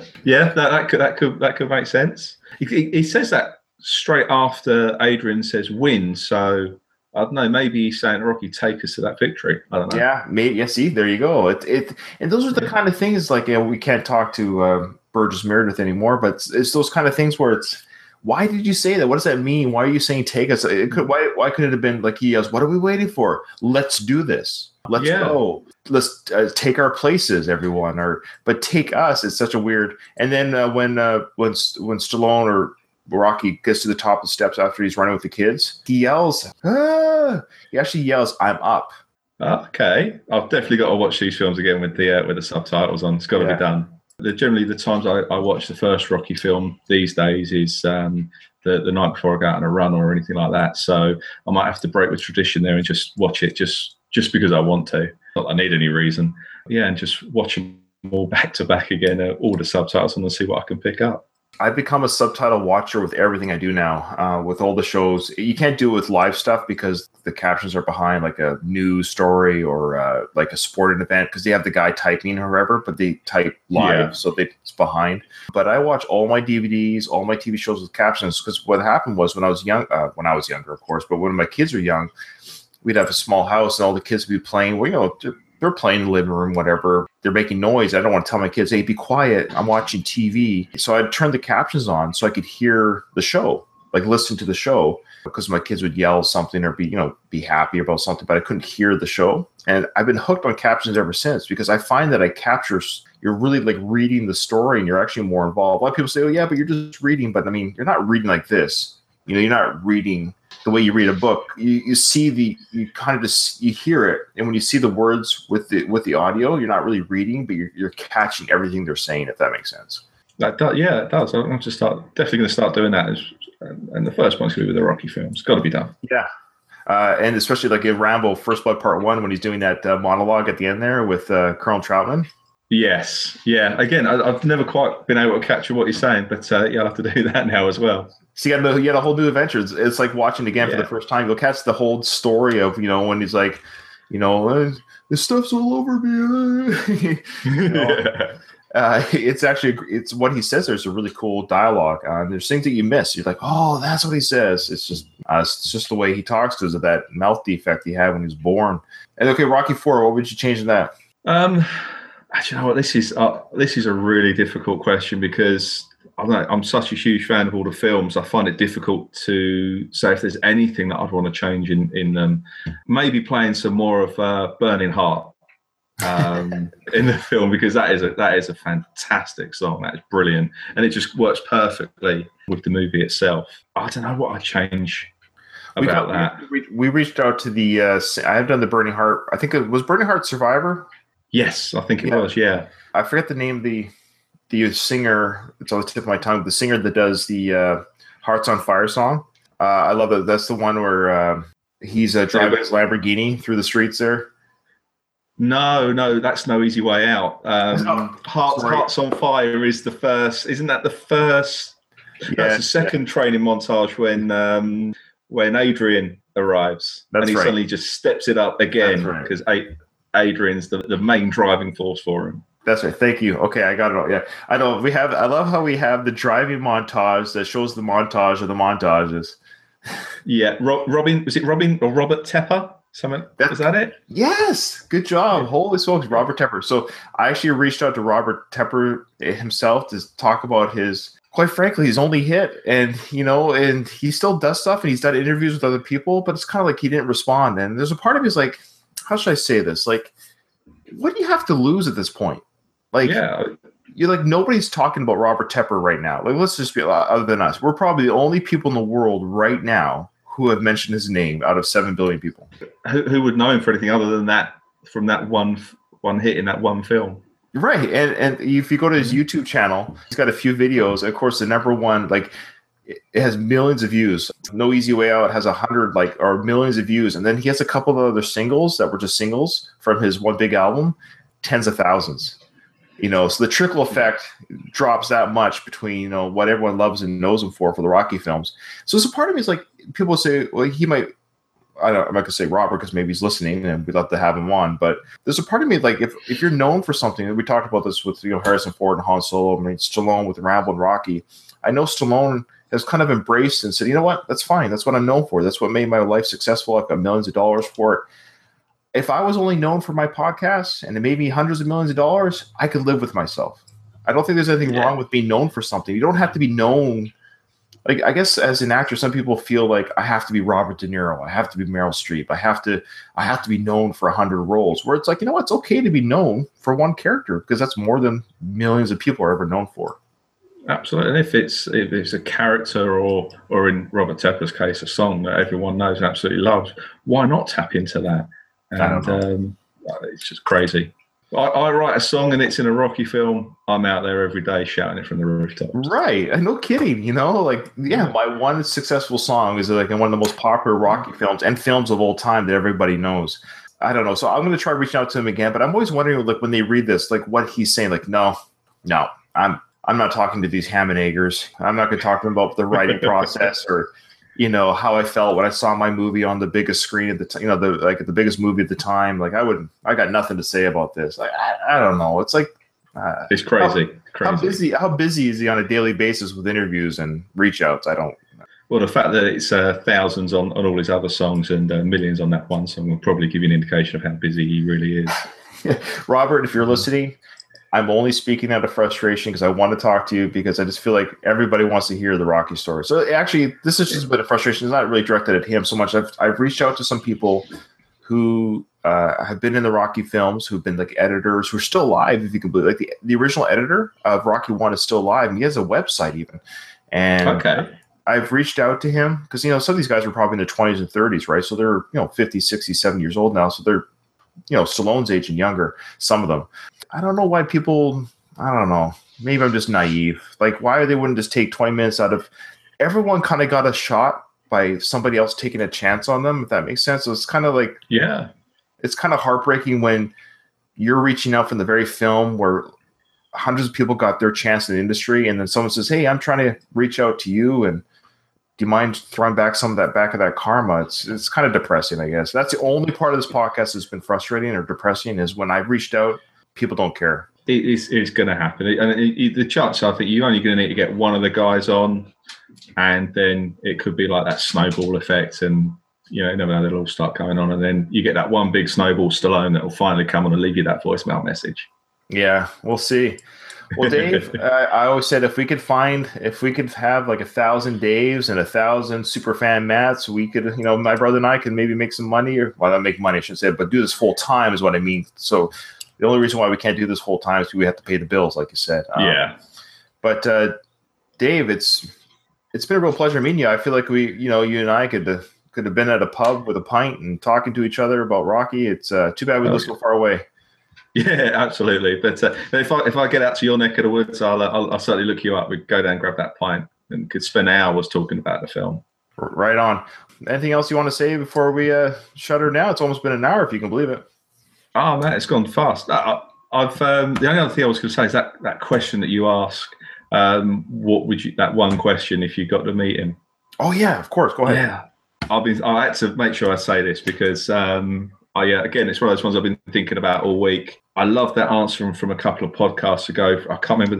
That could make sense. He says that straight after Adrian says win, so... I don't know. Maybe he's saying, Rocky, take us to that victory. I don't know. Yeah, maybe. Yeah, see, there you go. And those are the kind of things we can't talk to Burgess Meredith anymore, but it's those kind of things where it's, why did you say that? What does that mean? Why are you saying take us? Why couldn't it have been like he yells, what are we waiting for? Let's do this. Let's go. Let's take our places, everyone. But take us is such a weird. And then when Stallone or Rocky gets to the top of the steps after he's running with the kids, he yells, ah! He actually yells, I'm up. Okay. I've definitely got to watch these films again with the subtitles on. It's got to be done. Generally, the times I watch the first Rocky film these days is the night before I go out on a run or anything like that. So I might have to break with tradition there and just watch it just because I want to. Not that I need any reason. Yeah, and just watch them them all back to back again, all the subtitles on, and see what I can pick up. I've become a subtitle watcher with everything I do now. With all the shows, you can't do it with live stuff because the captions are behind like a news story or like a sporting event because they have the guy typing or whatever, but they type live, so it's behind. But I watch all my DVDs, all my TV shows with captions because what happened was when I was younger, of course, but when my kids were young, we'd have a small house and all the kids would be playing. Well, they're playing in the living room, whatever. They're making noise. I don't want to tell my kids, hey, be quiet. I'm watching TV. So I'd turn the captions on so I could hear the show, like listen to the show, because my kids would yell something or be happy about something, but I couldn't hear the show. And I've been hooked on captions ever since because I find that you're really like reading the story and you're actually more involved. A lot of people say, oh, yeah, but you're just reading. But I mean, you're not reading like this. You're not reading the way you read a book. You hear it, and when you see the words with the audio, you're not really reading, but you're catching everything they're saying. If that makes sense. It does. I'm definitely going to start doing that. And the first one's going to be with the Rocky films. It's got to be done. Yeah, and especially like in Rambo: First Blood Part 1 when he's doing that monologue at the end there with Colonel Troutman. Yes, yeah. Again, I've never quite been able to capture what he's saying, but I'll have to do that now as well. So you had a whole new adventure. It's like watching again for the first time. You'll catch the whole story of when he's like, this stuff's all over me. It's what he says. There's a really cool dialogue. There's things that you miss. You're like, oh, that's what he says. It's just the way he talks because of that mouth defect he had when he was born. And okay, Rocky IV. What would you change in that? Actually, you know what? This is a really difficult question because I'm such a huge fan of all the films. I find it difficult to say if there's anything that I'd want to change in them. Maybe playing some more of Burning Heart in the film because that is a fantastic song. That is brilliant, and it just works perfectly with the movie itself. I don't know what I'd change about that. We reached out to the. I have done the Burning Heart. I think it was Burning Heart Survivor. Yes, I think it was. Yeah, I forget the name of the singer. It's on the tip of my tongue. The singer that does the Hearts on Fire song. I love that. That's the one where he's driving his Lamborghini through the streets there. No, that's No Easy Way Out. Hearts on Fire is the first. Isn't that the first? Yeah, that's the second training montage when Adrian arrives, and he suddenly just steps it up again because Adrian's the main driving force for him. That's right. Thank you. Okay, I got it all. Yeah, I know. I love how we have the driving montage that shows the montage of the montages. Yeah, Robin or Robert Tepper? Was that it? Yes. Good job. Holy smokes, Robert Tepper. So I actually reached out to Robert Tepper himself to talk about quite frankly, his only hit. And, and he still does stuff and he's done interviews with other people, but it's kind of like he didn't respond. And there's a part of me is like, how should I say this? Like, what do you have to lose at this point? Like, you're like, nobody's talking about Robert Tepper right now. Like, let's just be other than us. We're probably the only people in the world right now who have mentioned his name out of 7 billion people. Who would know him for anything other than that from that one hit in that one film? Right. And if you go to his YouTube channel, he's got a few videos. Of course, the number one, like, it has millions of views. No Easy Way Out has 100 or millions of views. And then he has a couple of other singles that were just singles from his one big album, tens of thousands. So the trickle effect drops that much between, what everyone loves and knows him for the Rocky films. So it's a part of me is like, people say, well, he might, I'm not going to say Robert because maybe he's listening and we'd love to have him on. But there's a part of me like, if you're known for something, and we talked about this with, Harrison Ford and Han Solo, Stallone with Rambo and Rocky. I know Stallone has kind of embraced and said, you know what, that's fine. That's what I'm known for. That's what made my life successful. I've got millions of dollars for it. If I was only known for my podcast and it made me hundreds of millions of dollars, I could live with myself. I don't think there's anything wrong with being known for something. You don't have to be known. Like, I guess as an actor, some people feel like I have to be Robert De Niro. I have to be Meryl Streep. I have to be known for 100 roles, where it's like, it's okay to be known for one character because that's more than millions of people are ever known for. Absolutely. And if it's a character or in Robert Tepper's case, a song that everyone knows and absolutely loves, why not tap into that? And it's just crazy. I write a song and it's in a Rocky film. I'm out there every day shouting it from the rooftops. Right. And no kidding, my one successful song is like in one of the most popular Rocky films and films of all time that everybody knows. I don't know. So I'm going to try reaching out to him again, but I'm always wondering, like, when they read this, like, what he's saying. Like, no, I'm not talking to these ham and eggers. I'm not going to talk to them about the writing process or, how I felt when I saw my movie on the biggest screen at the time. The biggest movie at the time. Like, I got nothing to say about this. Like, I don't know. It's like, it's crazy. How busy is he on a daily basis with interviews and reach outs? I don't. Well, the fact that it's thousands on all his other songs and millions on that one song will probably give you an indication of how busy he really is. Robert, if you're listening, I'm only speaking out of frustration because I want to talk to you because I just feel like everybody wants to hear the Rocky story. So actually, this is just a bit of frustration. It's not really directed at him so much. I've reached out to some people who have been in the Rocky films, who've been like editors, who are still alive, if you can believe. Like the original editor of Rocky 1 is still alive, and he has a website even. And okay. I've reached out to him because, some of these guys are probably in their 20s and 30s, right? So they're, 50, 60, 70 years old now. So they're, Stallone's age and younger, some of them. I don't know why people, I don't know. Maybe I'm just naive. Like, why they wouldn't just take 20 minutes out of, everyone kind of got a shot by somebody else taking a chance on them, if that makes sense. So it's kind of like, yeah, it's kind of heartbreaking when you're reaching out from the very film where hundreds of people got their chance in the industry. And then someone says, hey, I'm trying to reach out to you. And do you mind throwing back some of that back of that karma? It's kind of depressing, I guess. That's the only part of this podcast that's been frustrating or depressing is when I've reached out, people don't care. It's going to happen. And the chance, I think, you're only going to need to get one of the guys on, and then it could be like that snowball effect. And, you never know, they'll all start going on. And then you get that one big snowball Stallone that will finally come on and leave you that voicemail message. Yeah, we'll see. Well, Dave, I always said if we could have like 1,000 Daves and 1,000 Superfan Matts, we could, my brother and I could maybe make some money, or well, not make money, I should say, but do this full time is what I mean. So the only reason why we can't do this full time is we have to pay the bills, like you said. Yeah. But Dave, it's been a real pleasure meeting you. I feel like you and I could have been at a pub with a pint and talking to each other about Rocky. It's too bad we live so far away. Yeah, absolutely. But if I get out to your neck of the woods, I'll certainly look you up. We'd go down and grab that pint and could spend hours talking about the film. Right on. Anything else you want to say before we shut her down? It's almost been an hour, if you can believe it. Oh man, it's gone fast. The only other thing I was going to say is that question that you ask. What would you? That one question if you got to meet him. Oh yeah, of course. Go ahead. Yeah, I had to make sure I say this because again, it's one of those ones I've been thinking about all week. I love that answer from a couple of podcasts ago. I can't remember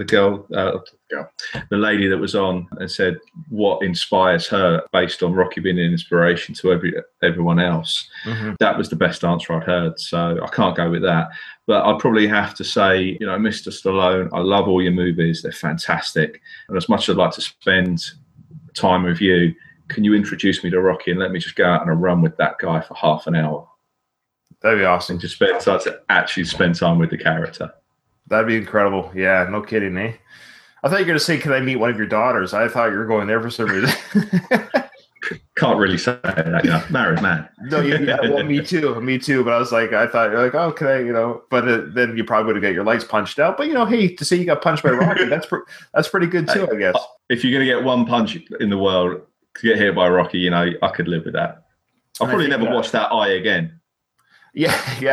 the lady that was on and said what inspires her based on Rocky being an inspiration to everyone else. Mm-hmm. That was the best answer I'd heard. So I can't go with that. But I'd probably have to say, Mr. Stallone, I love all your movies. They're fantastic. And as much as I'd like to spend time with you, can you introduce me to Rocky and let me just go out on a run with that guy for half an hour? That'd be awesome. To spend time with the character. That'd be incredible. Yeah, no kidding, eh? I thought you were going to say, can I meet one of your daughters? I thought you were going there for some reason. Can't really say that, married man. No, well, me too. But I was like, I thought, like, oh, can I, but then you probably would have got your lights punched out. But, hey, to say you got punched by Rocky, that's pretty good too, I guess. If you're going to get one punch in the world to get hit by Rocky, I could live with that. I'll probably never watch that eye again. Yeah.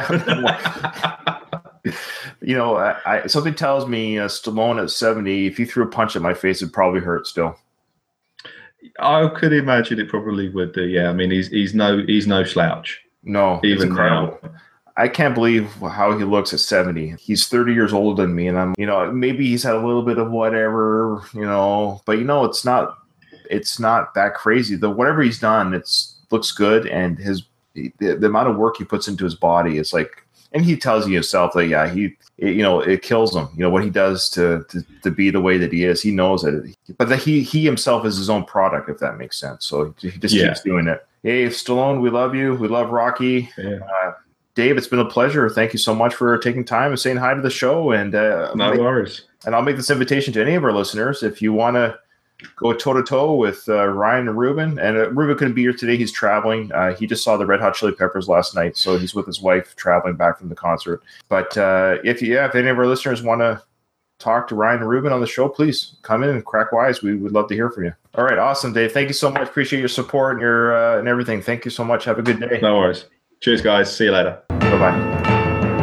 Something tells me Stallone at 70, if he threw a punch at my face, it'd probably hurt still. I could imagine it probably would do. Yeah, I mean, he's no slouch. No, even now. I can't believe how he looks at 70. He's 30 years older than me, and I'm, maybe he's had a little bit of whatever, but it's not that crazy. Whatever he's done, looks good, and the amount of work he puts into his body is like, and he tells you himself that it kills him. What he does to be the way that he is. He knows it, but that he himself is his own product, if that makes sense. So he just keeps doing it. Hey, Stallone, we love you. We love Rocky. Yeah. Dave, it's been a pleasure. Thank you so much for taking time and saying hi to the show. And no worries. And I'll make this invitation to any of our listeners if you want to go toe-to-toe with Ryan and Ruben. And Ruben couldn't be here today. He's traveling. He just saw the Red Hot Chili Peppers last night, so he's with his wife traveling back from the concert. But if any of our listeners want to talk to Ryan and Ruben on the show, please come in and crack wise. We would love to hear from you. All right, awesome, Dave. Thank you so much. Appreciate your support and your and everything. Thank you so much. Have a good day. No worries. Cheers, guys. See you later. Bye-bye.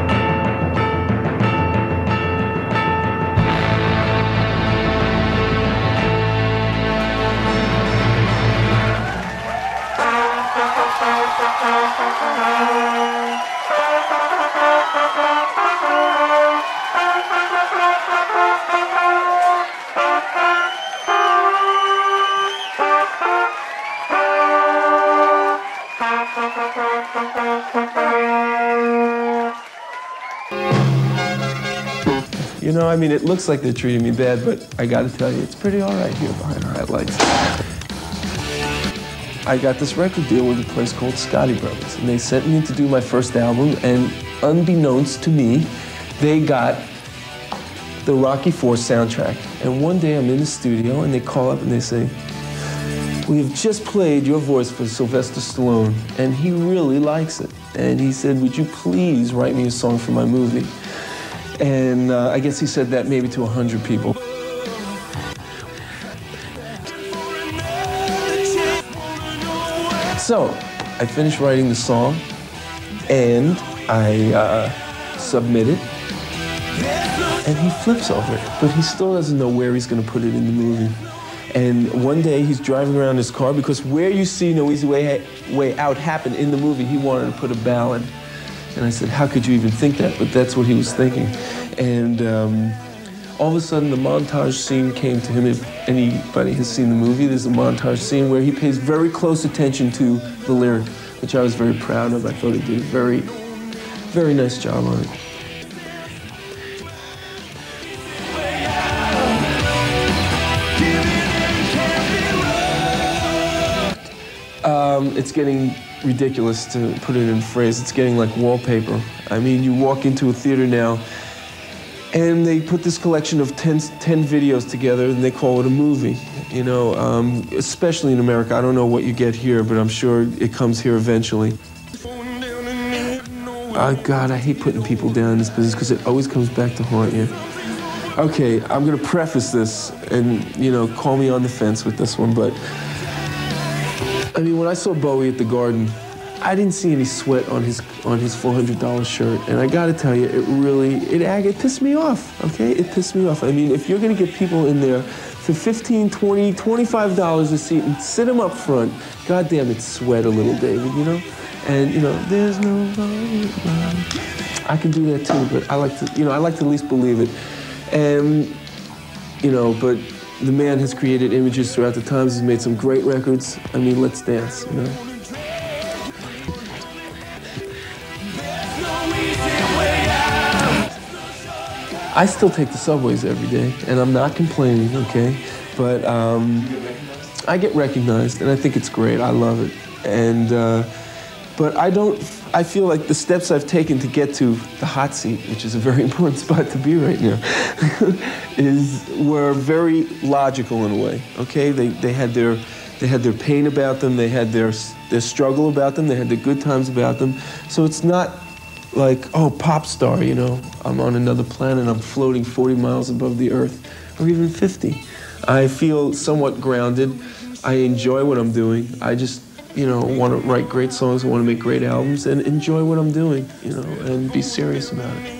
You know, I mean, it looks like they're treating me bad, but I gotta tell you, it's pretty all right here behind our headlights. I got this record deal with a place called Scotti Brothers, and they sent me in to do my first album, and unbeknownst to me, they got the Rocky IV soundtrack. And one day I'm in the studio, and they call up and they say, "We have just played your voice for Sylvester Stallone, and he really likes it. And he said, would you please write me a song for my movie?" And I guess he said that maybe to 100 people. So I finished writing the song, and I submit it, and he flips over it, but he still doesn't know where he's gonna put it in the movie. And one day he's driving around his car, because where you see No Easy Way Out happen in the movie, he wanted to put a ballad. And I said, how could you even think that? But that's what he was thinking. And all of a sudden, the montage scene came to him. If anybody has seen the movie, there's a montage scene where he pays very close attention to the lyric, which I was very proud of. I thought he did a very, very nice job on it. It's getting ridiculous to put it in phrase. It's getting like wallpaper. I mean, you walk into a theater now, and they put this collection of 10 videos together, and they call it a movie. You know, especially in America. I don't know what you get here, but I'm sure it comes here eventually. Oh, God, I hate putting people down in this business because it always comes back to haunt you. Okay, I'm gonna preface this, and, you know, call me on the fence with this one, but I mean, when I saw Bowie at the Garden, I didn't see any sweat on his $400 shirt, and I gotta tell you, it pissed me off, okay? It pissed me off. I mean, if you're gonna get people in there for $15, $20, $25 a seat and sit them up front, goddamn it, sweat a little, David, you know? And, you know, there's no... I can do that too, but I like to at least believe it. And, you know, but the man has created images throughout the times. He's made some great records. I mean, let's dance, you know? I still take the subways every day, and I'm not complaining, okay? But I get recognized, and I think it's great. I love it. And, but I feel like the steps I've taken to get to the hot seat, which is a very important spot to be right now, were very logical in a way, okay? They had their pain about them, they had their struggle about them, they had their good times about them. So it's not like, oh, pop star, you know, I'm on another planet, I'm floating 40 miles above the earth, or even 50. I feel somewhat grounded. I enjoy what I'm doing. I just, you know, want to write great songs, I want to make great albums, and enjoy what I'm doing, you know, and be serious about it.